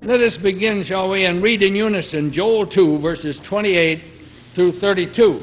Let us begin, shall we, and read in unison Joel 2, verses 28 through 32.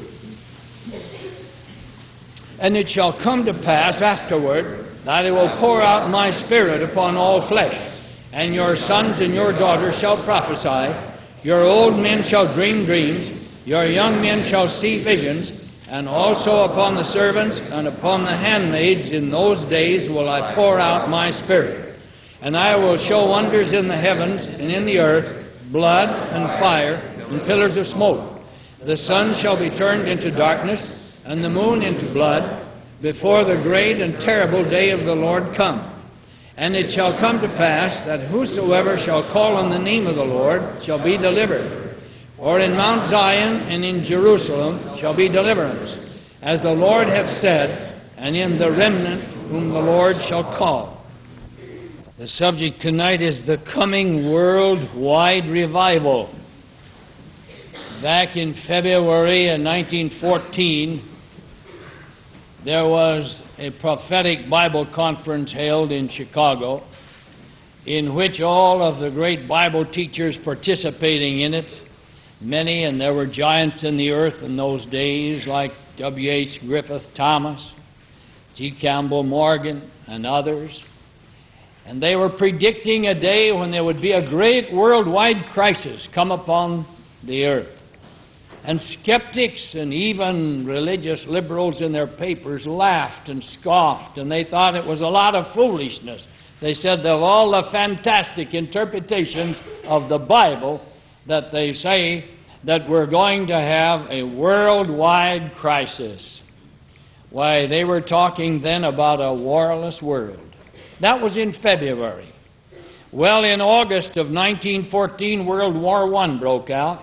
And it shall come to pass afterward that I will pour out my Spirit upon all flesh, and your sons and your daughters shall prophesy, your old men shall dream dreams, your young men shall see visions, and also upon the servants and upon the handmaids in those days will I pour out my Spirit. And I will show wonders in the heavens and in the earth, blood and fire and pillars of smoke. The sun shall be turned into darkness, and the moon into blood, before the great and terrible day of the Lord come. And it shall come to pass that whosoever shall call on the name of the Lord shall be delivered. For in Mount Zion and in Jerusalem shall be deliverance, as the Lord hath said, and in the remnant whom the Lord shall call. The subject tonight is the coming worldwide revival. Back in February of 1914, there was a prophetic Bible conference held in Chicago, in which all of the great Bible teachers participating in it, many, and there were giants in the earth in those days like W.H. Griffith Thomas, G. Campbell Morgan, and others. And they were predicting a day when there would be a great worldwide crisis come upon the earth. And skeptics and even religious liberals in their papers laughed and scoffed, and they thought it was a lot of foolishness. They said of all the fantastic interpretations of the Bible that they say that we're going to have a worldwide crisis. Why, they were talking then about a warless world. That was in February. Well, in August of 1914, World War I broke out.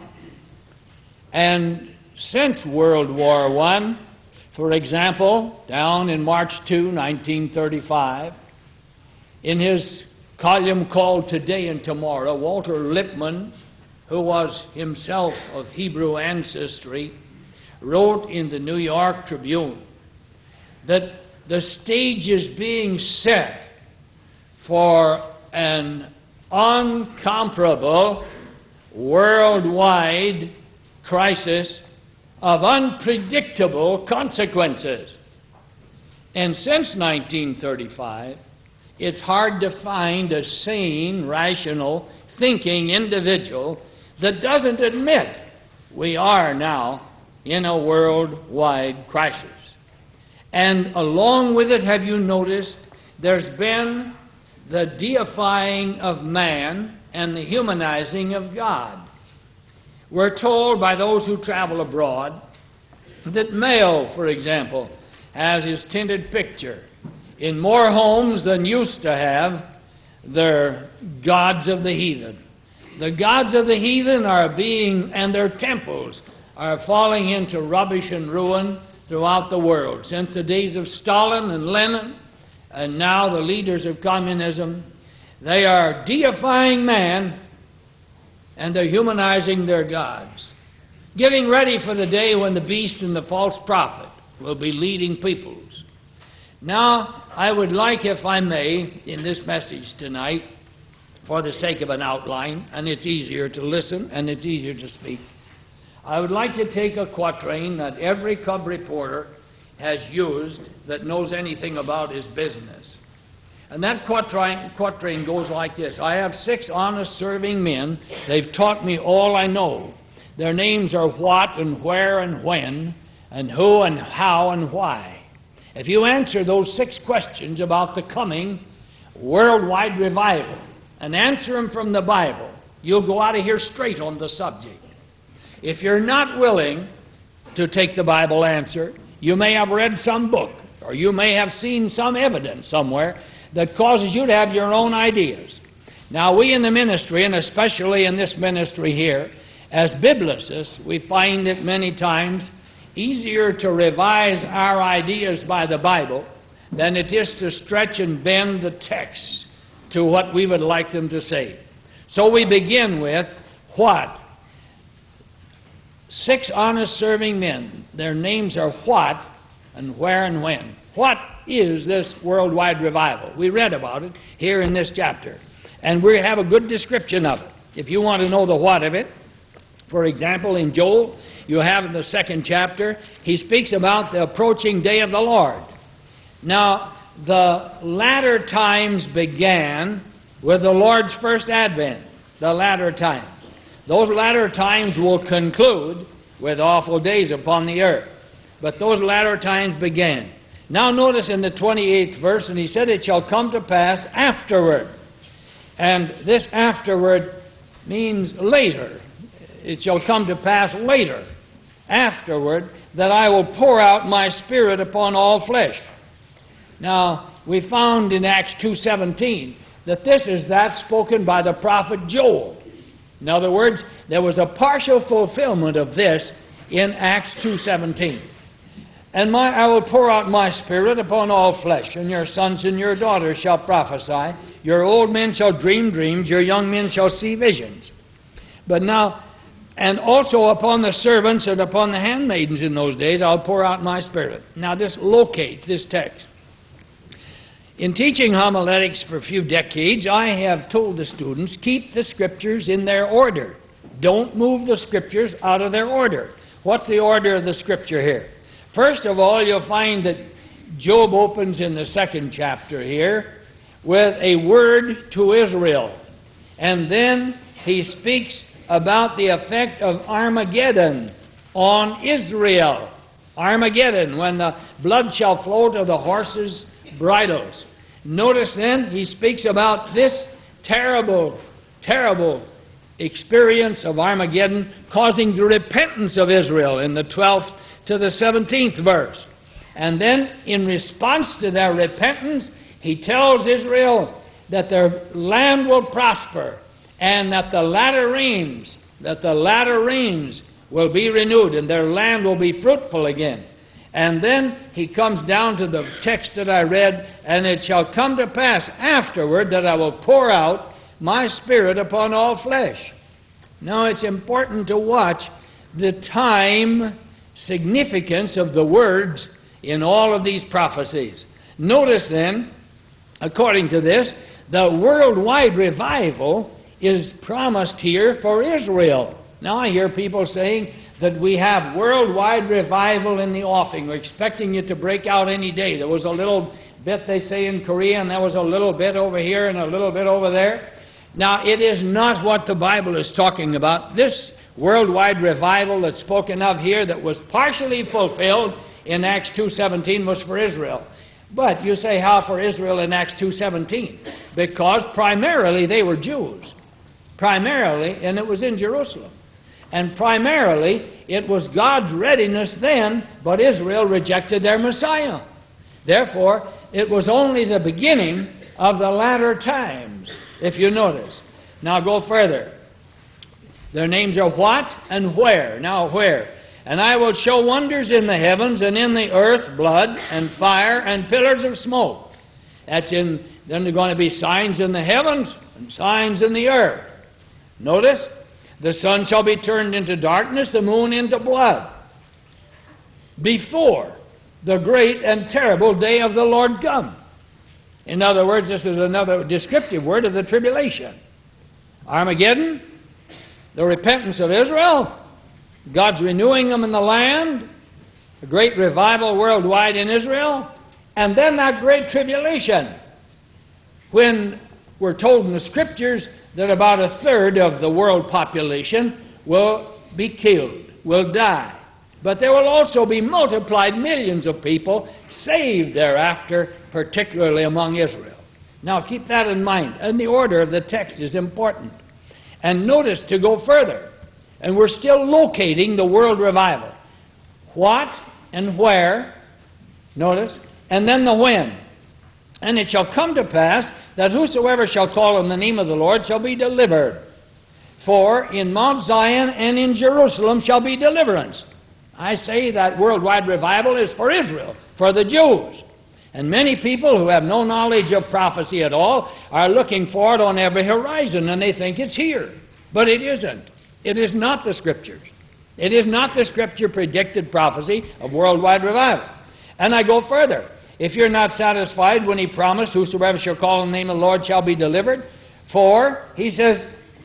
And since World War I, for example, down in March 2, 1935, in his column called Today and Tomorrow, Walter Lippmann, who was himself of Hebrew ancestry, wrote in the New York Tribune that the stage is being set for an incomparable worldwide crisis of unpredictable consequences. And since 1935, it's hard to find a sane, rational, thinking individual that doesn't admit we are now in a worldwide crisis. And along with it, have you noticed, there's been the deifying of man and the humanizing of God. We're told by those who travel abroad that Mayo, for example, has his tinted picture in more homes than used to have their gods of the heathen. The gods of the heathen are being, and their temples are falling into rubbish and ruin throughout the world. Since the days of Stalin and Lenin, and now the leaders of communism, they are deifying man and they're humanizing their gods, getting ready for the day when the beast and the false prophet will be leading peoples. Now, I would like, if I may, in this message tonight, for the sake of an outline, and it's easier to listen and it's easier to speak, I would like to take a quatrain that every cub reporter has used that knows anything about his business. And that quatrain goes like this. I have 6 honest serving men. They've taught me all I know. Their names are what and where and when, and who and how and why. If you answer those 6 questions about the coming worldwide revival and answer them from the Bible, you'll go out of here straight on the subject. If you're not willing to take the Bible answer, you may have read some book, or you may have seen some evidence somewhere that causes you to have your own ideas. Now, we in the ministry, and especially in this ministry here, as biblicists, we find it many times easier to revise our ideas by the Bible than it is to stretch and bend the text to what we would like them to say. So we begin with what? 6 honest serving men. Their names are what and where and when. What is this worldwide revival? We read about it here in this chapter, and we have a good description of it. If you want to know the what of it, for example, in Joel, you have in the 2nd chapter, he speaks about the approaching day of the Lord. Now, the latter times began with the Lord's first advent, the latter times. Those latter times will conclude with awful days upon the earth. But those latter times began. Now notice in the 28th verse, and he said, it shall come to pass afterward. And this afterward means later. It shall come to pass later, afterward, that I will pour out my Spirit upon all flesh. Now, we found in Acts 2:17 that this is that spoken by the prophet Joel. In other words, there was a partial fulfillment of this in Acts 2:17. And I will pour out my Spirit upon all flesh, and your sons and your daughters shall prophesy. Your old men shall dream dreams, your young men shall see visions. But now, and also upon the servants and upon the handmaidens in those days, I'll pour out my Spirit. Now locate this text. In teaching homiletics for a few decades, I have told the students, keep the Scriptures in their order. Don't move the Scriptures out of their order. What's the order of the Scripture here? First of all, you'll find that Job opens in the 2nd chapter here with a word to Israel. And then he speaks about the effect of Armageddon on Israel. Armageddon, when the blood shall flow to the horses' bridles. Notice then, he speaks about this terrible, terrible experience of Armageddon causing the repentance of Israel in the 12th to the 17th verse. And then, in response to their repentance, he tells Israel that their land will prosper and that the latter rains will be renewed and their land will be fruitful again. And then he comes down to the text that I read, and it shall come to pass afterward that I will pour out my Spirit upon all flesh. Now it's important to watch the time significance of the words in all of these prophecies. Notice then, according to this, the worldwide revival is promised here for Israel. Now I hear people saying that we have worldwide revival in the offing. We're expecting it to break out any day. There was a little bit, they say, in Korea, and there was a little bit over here and a little bit over there. Now, it is not what the Bible is talking about. This worldwide revival that's spoken of here that was partially fulfilled in Acts 2:17 was for Israel. But you say, how for Israel in Acts 2:17? Because primarily they were Jews. Primarily, and it was in Jerusalem. And primarily, it was God's readiness then, but Israel rejected their Messiah. Therefore, it was only the beginning of the latter times, if you notice. Now go further. Their names are what and where. Now where? And I will show wonders in the heavens and in the earth, blood and fire and pillars of smoke. Then there are going to be signs in the heavens and signs in the earth. Notice, the sun shall be turned into darkness, the moon into blood, before the great and terrible day of the Lord come. In other words, this is another descriptive word of the tribulation. Armageddon, the repentance of Israel, God's renewing them in the land, a great revival worldwide in Israel, and then that great tribulation, when we're told in the Scriptures that about a third of the world population will be killed, will die. But there will also be multiplied millions of people saved thereafter, particularly among Israel. Now keep that in mind, and the order of the text is important. And notice, to go further, and we're still locating the world revival. What and where, notice, and then the when. And it shall come to pass that whosoever shall call on the name of the Lord shall be delivered. For in Mount Zion and in Jerusalem shall be deliverance. I say that worldwide revival is for Israel, for the Jews. And many people who have no knowledge of prophecy at all are looking for it on every horizon, and they think it's here. But it isn't. It is not the Scriptures. It is not the Scripture predicted prophecy of worldwide revival. And I go further. If you're not satisfied when he promised, whosoever shall call on the name of the Lord shall be delivered. For, he says,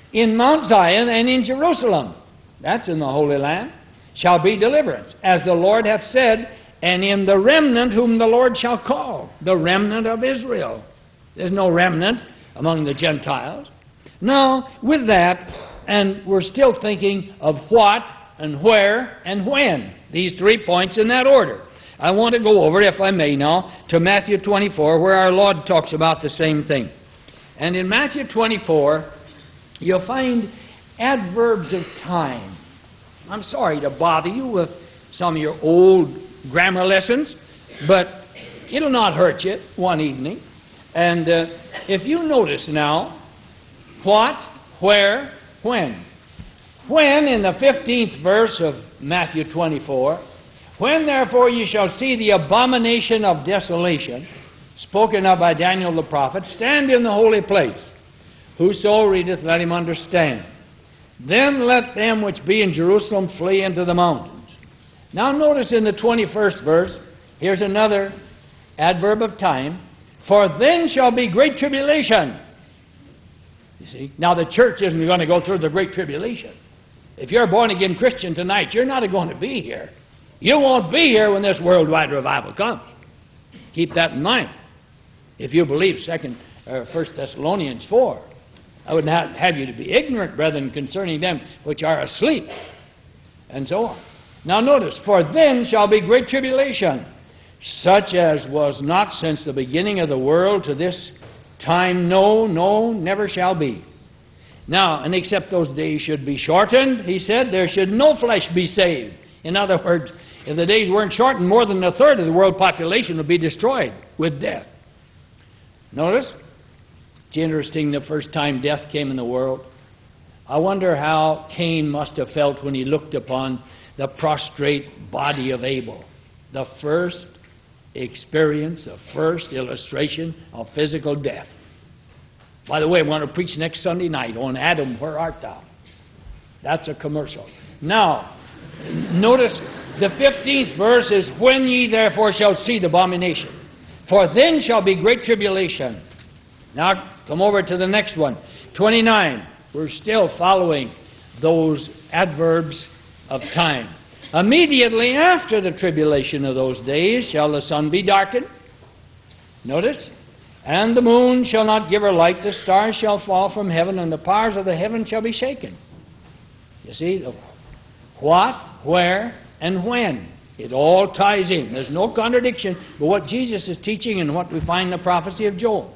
in Mount Zion and in Jerusalem, that's in the Holy Land, shall be deliverance, as the Lord hath said, and in the remnant whom the Lord shall call, the remnant of Israel. There's no remnant among the Gentiles. Now, with that, and we're still thinking of what and where and when, these 3 points in that order. I want to go over, if I may now, to Matthew 24, where our Lord talks about the same thing. And in Matthew 24, you'll find adverbs of time. I'm sorry to bother you with some of your old grammar lessons, but it'll not hurt you one evening. And if you notice now, what, where, when. When, in the 15th verse of Matthew 24, when therefore you shall see the abomination of desolation, spoken of by Daniel the prophet, stand in the holy place. Whoso readeth, let him understand. Then let them which be in Jerusalem flee into the mountains. Now notice in the 21st verse, here's another adverb of time. For then shall be great tribulation. You see, now the church isn't going to go through the great tribulation. If you're a born-again Christian tonight, you're not going to be here. You won't be here when this worldwide revival comes. Keep that in mind. If you believe 1 Thessalonians 4, I would not have you to be ignorant, brethren, concerning them which are asleep, and so on. Now notice, for then shall be great tribulation, such as was not since the beginning of the world to this time, no, never shall be. Now, and except those days should be shortened, he said, there should no flesh be saved. In other words, if the days weren't shortened, more than a third of the world population would be destroyed with death. Notice, it's interesting the first time death came in the world. I wonder how Cain must have felt when he looked upon the prostrate body of Abel. The first experience, the first illustration of physical death. By the way, I'm going to preach next Sunday night on Adam, where art thou? That's a commercial. Now, notice the 15th verse is, when ye therefore shall see the abomination, for then shall be great tribulation. Now, come over to the next one. 29. We're still following those adverbs of time. Immediately after the tribulation of those days shall the sun be darkened. Notice. And the moon shall not give her light. The stars shall fall from heaven, and the powers of the heaven shall be shaken. You see, the what, where, and when. It all ties in. There's no contradiction but what Jesus is teaching and what we find in the prophecy of Joel.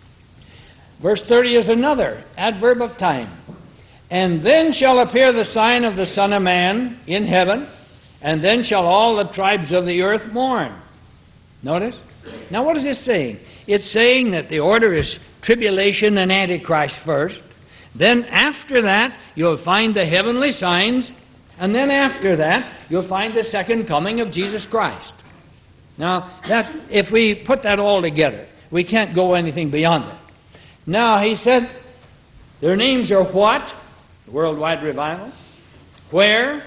Verse 30 is another adverb of time. And then shall appear the sign of the Son of Man in heaven, and then shall all the tribes of the earth mourn. Notice? Now what is this saying? It's saying that the order is tribulation and Antichrist first. Then after that, you'll find the heavenly signs. And then after that, you'll find the second coming of Jesus Christ. Now, that if we put that all together, we can't go anything beyond that. Now, he said, their names are what? Worldwide revival. Where?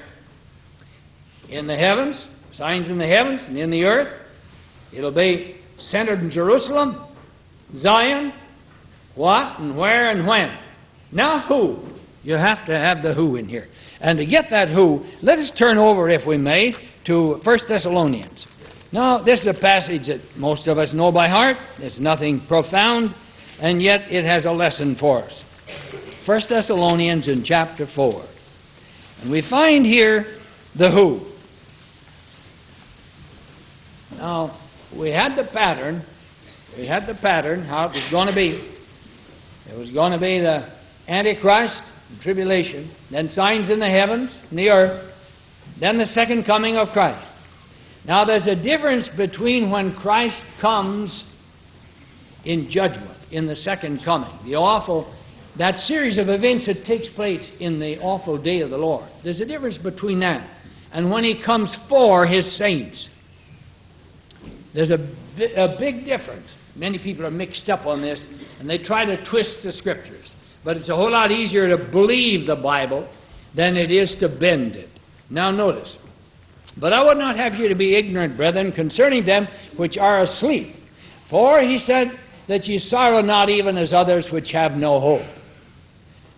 In the heavens. Signs in the heavens and in the earth. It'll be centered in Jerusalem, Zion. What and where and when. Now, who? You have to have the who in here. And to get that who, let us turn over, if we may, to 1 Thessalonians. Now, this is a passage that most of us know by heart. It's nothing profound, and yet it has a lesson for us. 1 Thessalonians in chapter 4. And we find here the who. Now, we had the pattern. How it was going to be. It was going to be the Antichrist, tribulation, then signs in the heavens and the earth, then the second coming of Christ. Now there's a difference between when Christ comes in judgment, in the second coming, that series of events that takes place in the awful day of the Lord. There's a difference between that and when he comes for his saints. There's a big difference. Many people are mixed up on this, and they try to twist the Scriptures. But it's a whole lot easier to believe the Bible than it is to bend it. Now notice, but I would not have you to be ignorant, brethren, concerning them which are asleep. For he said that ye sorrow not even as others which have no hope.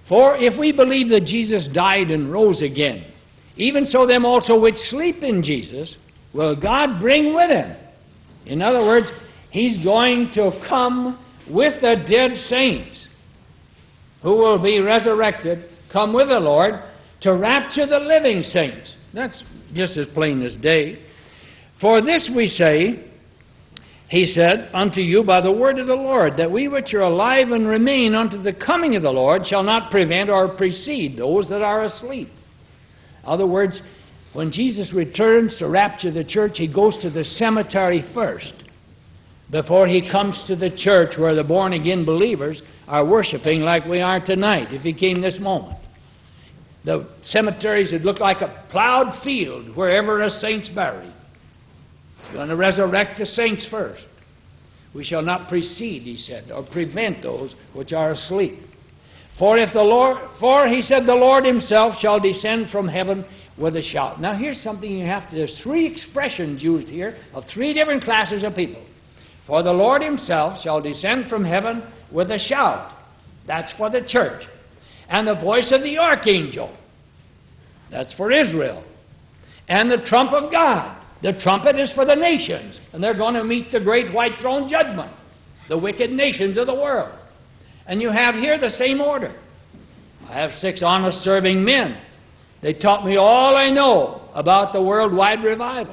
For if we believe that Jesus died and rose again, even so them also which sleep in Jesus will God bring with him. In other words, he's going to come with the dead saints who will be resurrected, come with the Lord to rapture the living saints. That's just as plain as day. For this we say, he said, unto you by the word of the Lord, that we which are alive and remain unto the coming of the Lord shall not prevent or precede those that are asleep. In other words, when Jesus returns to rapture the church, he goes to the cemetery first before he comes to the church where the born-again believers are worshiping like we are tonight, if he came this moment. The cemeteries would look like a plowed field wherever a saint's buried. He's going to resurrect the saints first. We shall not precede, he said, or prevent those which are asleep. For he said, the Lord himself shall descend from heaven with a shout. Now here's something you have to, there's three expressions used here of three different classes of people. For the Lord himself shall descend from heaven with a shout. That's for the church. And the voice of the archangel. That's for Israel. And the trump of God. The trumpet is for the nations, and they're going to meet the great white throne judgment, the wicked nations of the world. And you have here the same order. I have 6 honest serving men. They taught me all I know about the worldwide revival.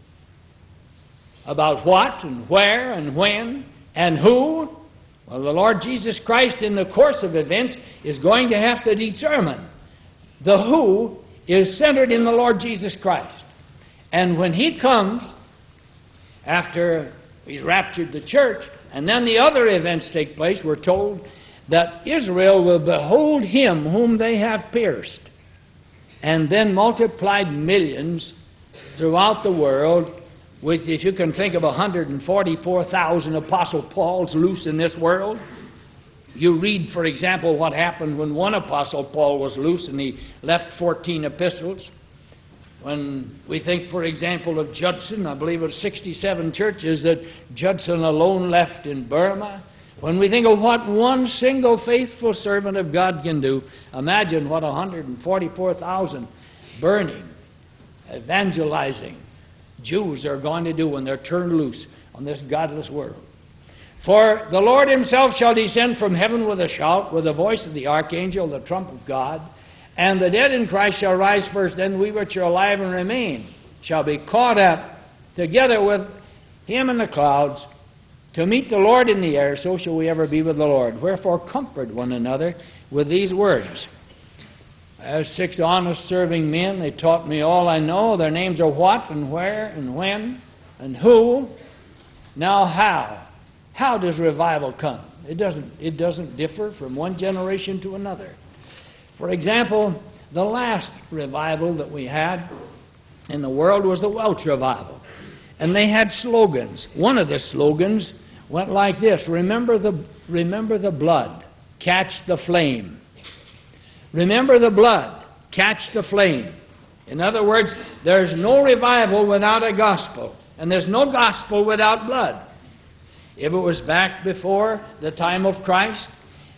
About what and where and when and who. Well, the Lord Jesus Christ in the course of events is going to have to determine. The who is centered in the Lord Jesus Christ. And when he comes, after he's raptured the church, and then the other events take place, we're told that Israel will behold him whom they have pierced, and then multiplied millions throughout the world with, if you can think of 144,000 Apostle Pauls loose in this world. You read, for example, what happened when one Apostle Paul was loose and he left 14 epistles. When we think, for example, of Judson, I believe it was 67 churches that Judson alone left in Burma. When we think of what one single faithful servant of God can do, imagine what 144,000 burning, evangelizing Jews are going to do when they're turned loose on this godless world. For the Lord himself shall descend from heaven with a shout, with the voice of the archangel, the trump of God. And the dead in Christ shall rise first, then we which are alive and remain shall be caught up together with him in the clouds to meet the Lord in the air, so shall we ever be with the Lord. Wherefore comfort one another with these words. As 6 honest serving men, they taught me all I know. Their names are what and where and when and who. Now how? How does revival come? It doesn't differ from one generation to another. For example, the last revival that we had in the world was the Welsh revival. And they had slogans. One of the slogans went like this: remember the blood, catch the flame. Remember the blood, catch the flame. In other words, there's no revival without a gospel, and there's no gospel without blood. If it was back before the time of Christ,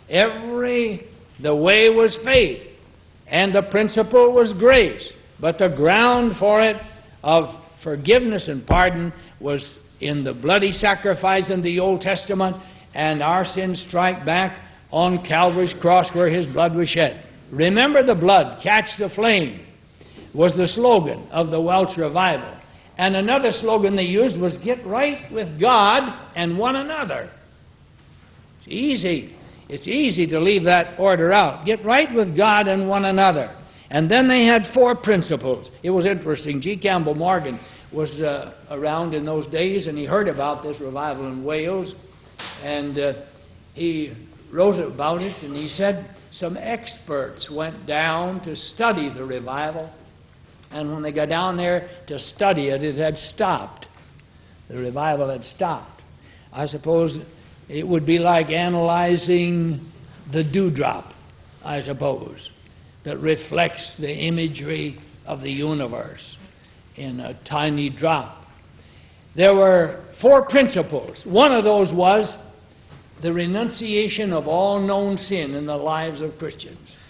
the way was faith, and the principle was grace. But the ground for it of forgiveness and pardon was in the bloody sacrifice in the Old Testament, and our sins strike back on Calvary's cross where his blood was shed. Remember the blood, catch the flame, was the slogan of the Welsh revival. And another slogan they used was get right with God and one another. It's easy to leave that order out. Get right with God and one another. And then they had 4 principles. It was interesting. G. Campbell Morgan was around in those days, and he heard about this revival in Wales. And he wrote about it, and he said some experts went down to study the revival. And when they got down there to study it, it had stopped. The revival had stopped. I suppose it would be like analyzing the dewdrop, I suppose, that reflects the imagery of the universe in a tiny drop. There were 4 principles. One of those was the renunciation of all known sin in the lives of Christians.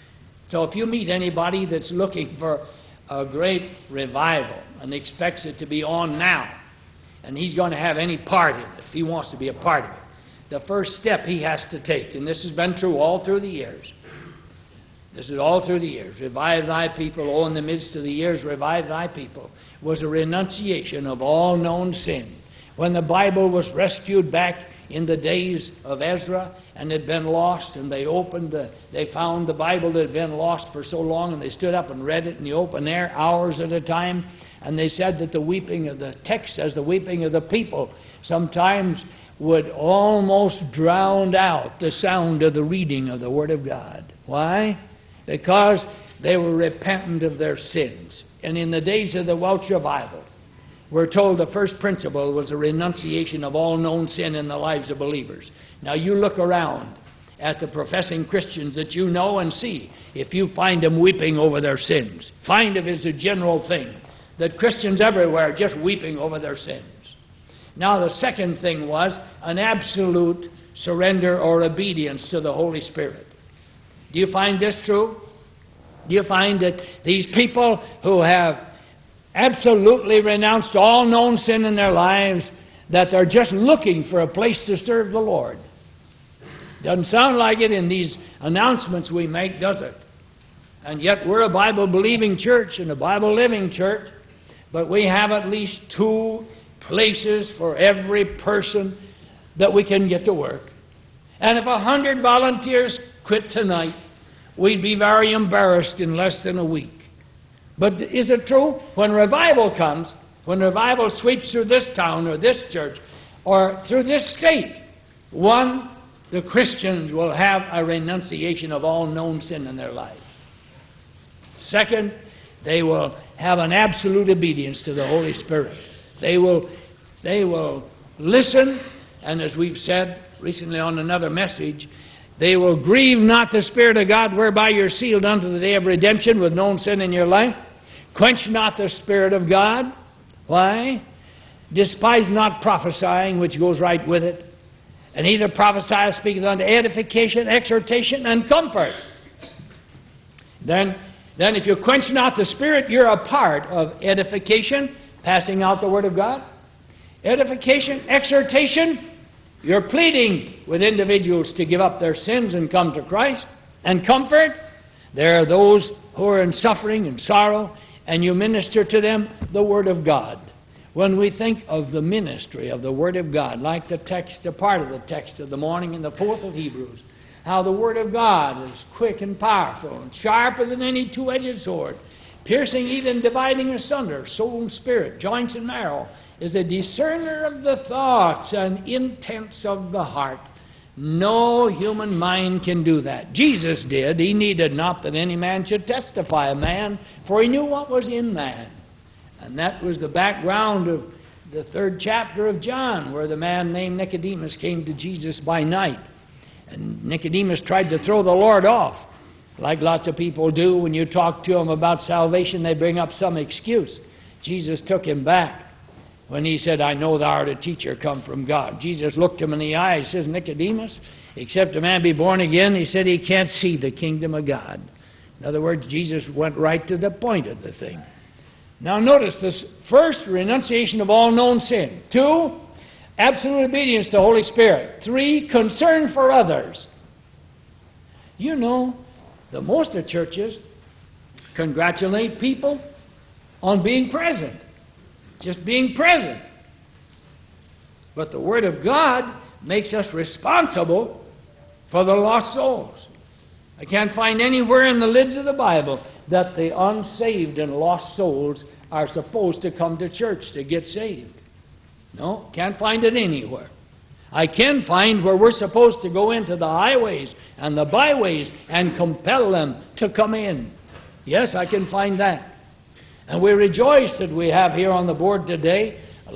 So if you meet anybody that's looking for a great revival and expects it to be on now, and he's going to have any part in it, if he wants to be a part of it, the first step he has to take, and this has been true all through the years. This is all through the years. Revive thy people, O in the midst of the years, revive thy people, was a renunciation of all known sin. When the Bible was rescued back in the days of Ezra and had been lost, and they found the Bible that had been lost for so long, and they stood up and read it in the open air hours at a time, and they said that the weeping of the text says the weeping of the people sometimes would almost drown out the sound of the reading of the Word of God. Why? Because they were repentant of their sins. And in the days of the Welsh revival, we're told the first principle was a renunciation of all known sin in the lives of believers. Now you look around at the professing Christians that you know and see if you find them weeping over their sins. Find if it's a general thing that Christians everywhere are just weeping over their sins. Now the second thing was an absolute surrender or obedience to the Holy Spirit. Do you find this true? Do you find that these people who have absolutely renounced all known sin in their lives, that they're just looking for a place to serve the Lord? Doesn't sound like it in these announcements we make, does it? And yet we're a Bible-believing church and a Bible-living church, but we have at least 2 places for every person that we can get to work. And if 100 volunteers quit tonight, we'd be very embarrassed in less than a week. But is it true? When revival comes, when revival sweeps through this town or this church or through this state, one, the Christians will have a renunciation of all known sin in their life. Second, they will have an absolute obedience to the Holy Spirit. They will listen, and as we've said recently on another message, they will grieve not the Spirit of God, whereby you're sealed unto the day of redemption with known sin in your life. Quench not the Spirit of God. Why? Despise not prophesying, which goes right with it. And either prophesy speaketh unto edification, exhortation, and comfort. Then if you quench not the Spirit, you're a part of edification, passing out the Word of God. Edification, exhortation, you're pleading with individuals to give up their sins and come to Christ. And comfort, there are those who are in suffering and sorrow, and you minister to them the Word of God. When we think of the ministry of the Word of God, like the text, a part of the text of the morning in the 4th of Hebrews, how the Word of God is quick and powerful and sharper than any two-edged sword, piercing even dividing asunder soul and spirit, joints and marrow, is a discerner of the thoughts and intents of the heart. No human mind can do that. Jesus did. He needed not that any man should testify a man, for he knew what was in man. And that was the background of the 3rd chapter of John, where the man named Nicodemus came to Jesus by night. And Nicodemus tried to throw the Lord off, like lots of people do. When you talk to them about salvation, they bring up some excuse. Jesus took him back when he said, I know thou art a teacher come from God. Jesus looked him in the eye and says, Nicodemus, except a man be born again, he said he can't see the kingdom of God. In other words, Jesus went right to the point of the thing. Now notice this: first, renunciation of all known sin. 2, absolute obedience to the Holy Spirit. 3, concern for others. You know, the most of churches congratulate people on being present. Just being present. But the Word of God makes us responsible for the lost souls. I can't find anywhere in the lids of the Bible that the unsaved and lost souls are supposed to come to church to get saved. No, can't find it anywhere. I can find where we're supposed to go into the highways and the byways and compel them to come in. Yes, I can find that. And we rejoice that we have here on the board today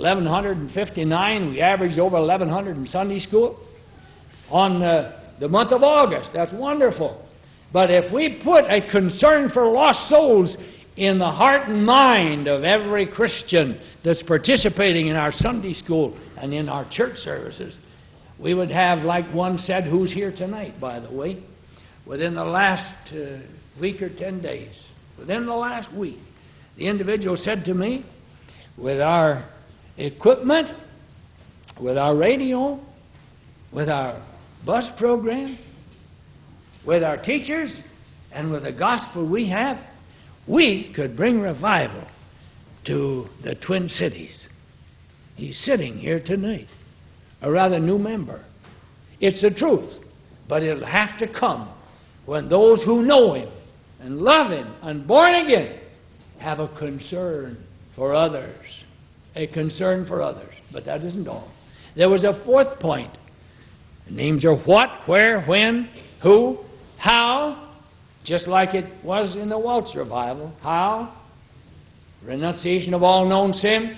1,159. We averaged over 1,100 in Sunday school on the month of August. That's wonderful. But if we put a concern for lost souls in the heart and mind of every Christian that's participating in our Sunday school and in our church services, we would have, like one said, who's here tonight, by the way, within the last week or 10 days. Within the last week, the individual said to me, with our equipment, with our radio, with our bus program, with our teachers, and with the gospel we have, we could bring revival to the Twin Cities. He's sitting here tonight, a rather new member. It's the truth, but it'll have to come when those who know him and love him and born again have a concern for others. A concern for others. But that isn't all. There was a fourth point. The names are what, where, when, who, how, just like it was in the Welsh revival. How? Renunciation of all known sin.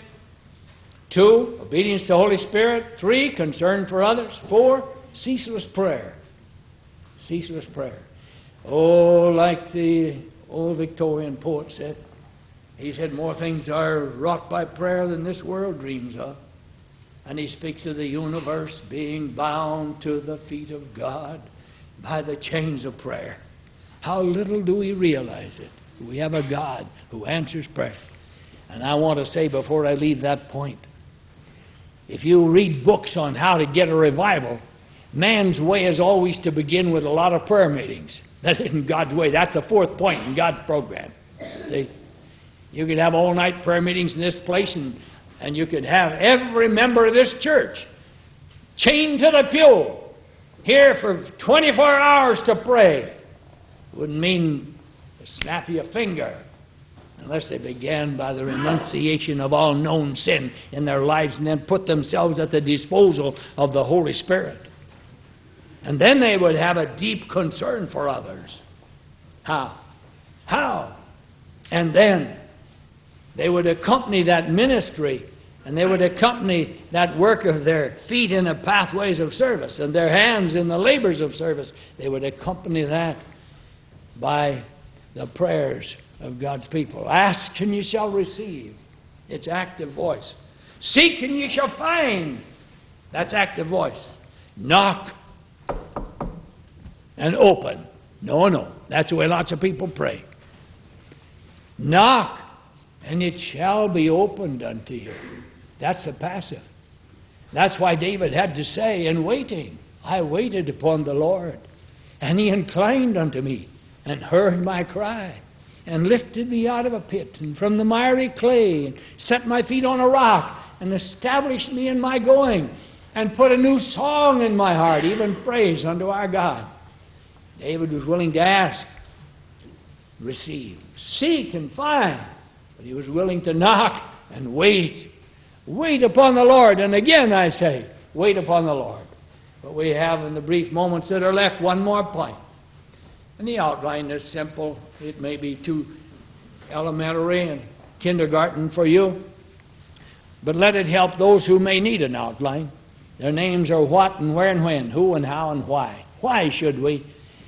2, obedience to the Holy Spirit. 3, concern for others. 4, ceaseless prayer. Ceaseless prayer. Oh, like the old Victorian poet said, he said, more things are wrought by prayer than this world dreams of. And he speaks of the universe being bound to the feet of God by the chains of prayer. How little do we realize it? We have a God who answers prayer. And I want to say before I leave that point, if you read books on how to get a revival, man's way is always to begin with a lot of prayer meetings. That isn't God's way. That's the fourth point in God's program. See? You could have all-night prayer meetings in this place, and you could have every member of this church chained to the pew here for 24 hours to pray. Wouldn't mean to snap your finger unless they began by the renunciation of all known sin in their lives and then put themselves at the disposal of the Holy Spirit. And then they would have a deep concern for others. How? How? And then they would accompany that ministry, and they would accompany that work of their feet in the pathways of service and their hands in the labors of service. They would accompany that by the prayers of God's people. Ask and you shall receive. It's active voice. Seek and you shall find. That's active voice. Knock and open. No. That's the way lots of people pray. Knock and it shall be opened unto you. That's the passive. That's why David had to say, in waiting, I waited upon the Lord, and he inclined unto me, and heard my cry, and lifted me out of a pit, and from the miry clay, and set my feet on a rock, and established me in my going, and put a new song in my heart, even praise unto our God. David was willing to ask, receive, seek, and find. But he was willing to knock and wait. Wait upon the Lord. And again I say, wait upon the Lord. But we have in the brief moments that are left one more point. And the outline is simple. It may be too elementary and kindergarten for you. But let it help those who may need an outline. Their names are what and where and when, who and how and why. Why should we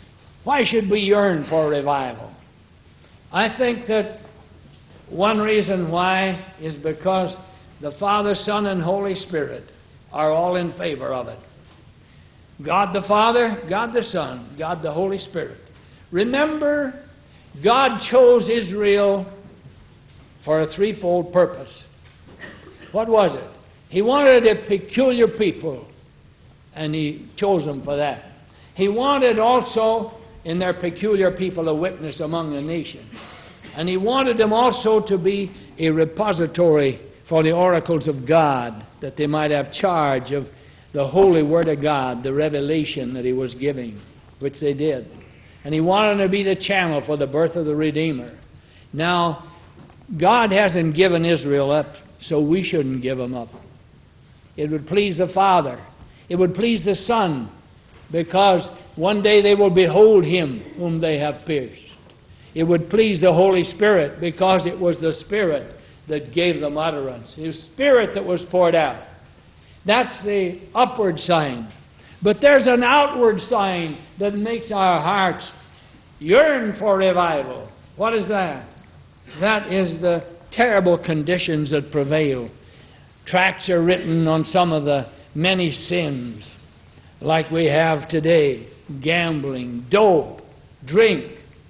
yearn for revival? I think that one reason why is because the Father, Son, and Holy Spirit are all in favor of it. God the Father, God the Son, God the Holy Spirit. Remember, God chose Israel for a threefold purpose. What was it? He wanted a peculiar people, and he chose them for that. He wanted also in their peculiar people a witness among the nations. And he wanted them also to be a repository for the oracles of God, that they might have charge of the holy word of God, the revelation that he was giving, which they did. And he wanted them to be the channel for the birth of the Redeemer. Now, God hasn't given Israel up, so we shouldn't give them up. It would please the Father. It would please the Son, because one day they will behold him whom they have pierced. It would please the Holy Spirit, because it was the Spirit that gave them utterance. It was Spirit that was poured out. That's the upward sign. But there's an outward sign that makes our hearts yearn for revival. What is that? That is the terrible conditions that prevail. Tracts are written on some of the many sins like we have today. Gambling, dope, drink,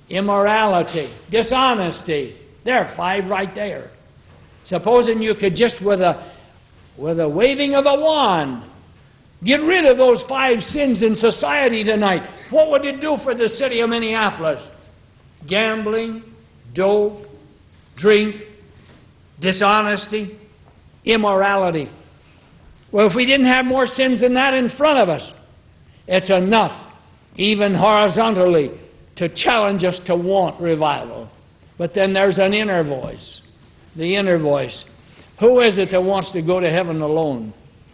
immorality, dishonesty. There are 5 right there. Supposing you could just with a waving of a wand get rid of those 5 sins in society tonight, what would it do for the city of Minneapolis? Gambling, dope, drink, dishonesty, immorality. Well, if we didn't have more sins than that in front of us, it's enough, even horizontally, to challenge us to want revival. But then there's an inner voice. The inner voice. Who is it that wants to go to heaven alone?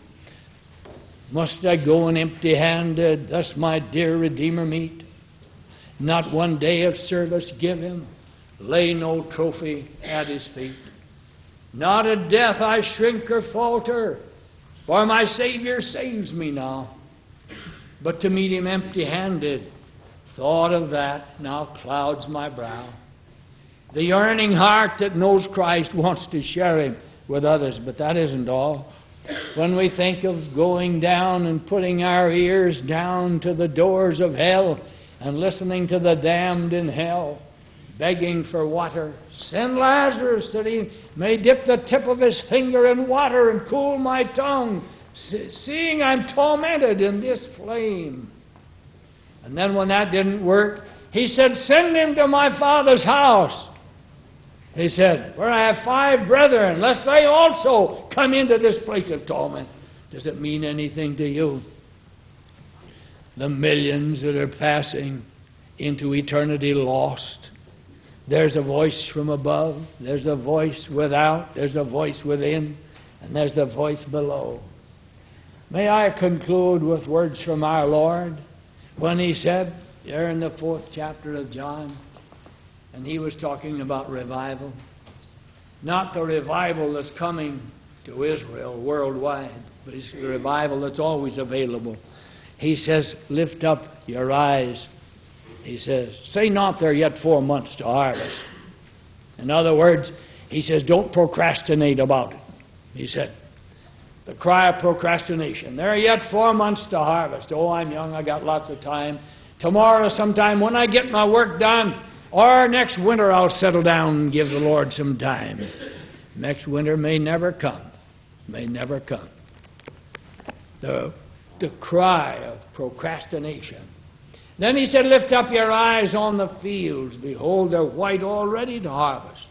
Must I go in empty-handed, thus my dear Redeemer meet? Not one day of service give him, lay no trophy at his feet. Not at death I shrink or falter, for my Savior saves me now. But to meet him empty-handed, thought of that now clouds my brow. The yearning heart that knows Christ wants to share him with others, but that isn't all. When we think of going down and putting our ears down to the doors of hell and listening to the damned in hell, begging for water, send Lazarus that he may dip the tip of his finger in water and cool my tongue, seeing I'm tormented in this flame. And then when that didn't work, he said, send him to my Father's house. He said, where I have 5 brethren, lest they also come into this place of torment. Does it mean anything to you? The millions that are passing into eternity lost. There's a voice from above, there's a voice without, there's a voice within, and there's the voice below. May I conclude with words from our Lord when he said, there in the 4th chapter of John, and he was talking about revival. Not the revival that's coming to Israel worldwide, but it's the revival that's always available. He says, lift up your eyes. He says, say not there yet 4 months to harvest. In other words, he says, don't procrastinate about it. He said, the cry of procrastination. There are yet 4 months to harvest. Oh, I'm young, I got lots of time. Tomorrow sometime when I get my work done, or next winter I'll settle down and give the Lord some time. Next winter may never come. May never come. The cry of procrastination. Then he said, lift up your eyes on the fields. Behold, they're white already to harvest.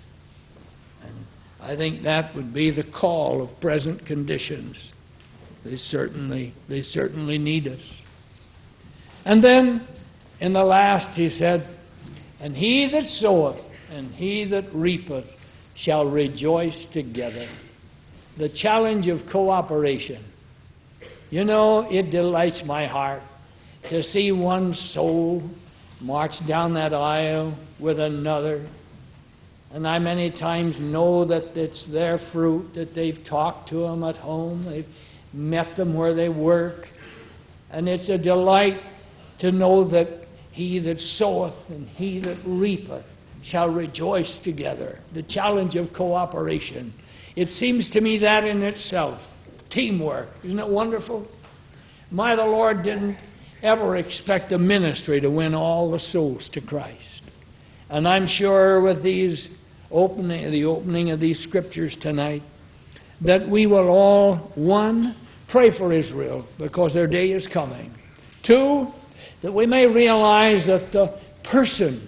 And I think that would be the call of present conditions. They certainly need us. And then in the last he said, and he that soweth and he that reapeth shall rejoice together. The challenge of cooperation. You know, it delights my heart to see one soul march down that aisle with another. And I many times know that it's their fruit, that they've talked to them at home, they've met them where they work. And it's a delight to know that he that soweth and he that reapeth shall rejoice together. The challenge of cooperation. It seems to me that in itself, teamwork. Isn't it wonderful? The Lord didn't ever expect the ministry to win all the souls to Christ. And I'm sure with the opening of these scriptures tonight, that we will all, 1, pray for Israel because their day is coming. 2, that we may realize that the person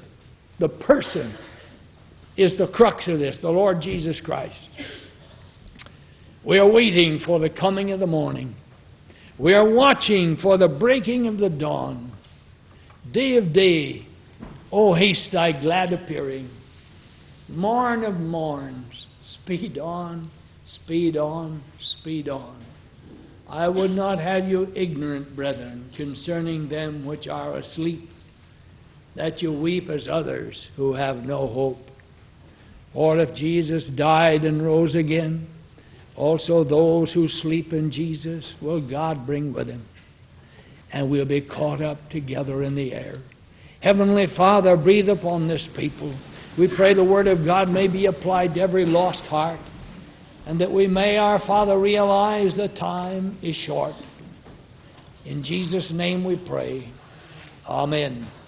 is the crux of this, the Lord Jesus Christ. We are waiting for the coming of the morning. We are watching for the breaking of the dawn. Day of day, oh haste thy glad appearing. Morn of morns, speed on, speed on, speed on. I would not have you ignorant, brethren, concerning them which are asleep, that you weep as others who have no hope. For if Jesus died and rose again, also those who sleep in Jesus will God bring with him, and we'll be caught up together in the air. Heavenly Father, breathe upon this people. We pray the word of God may be applied to every lost heart, and that we may, our Father, realize the time is short. In Jesus' name we pray. Amen.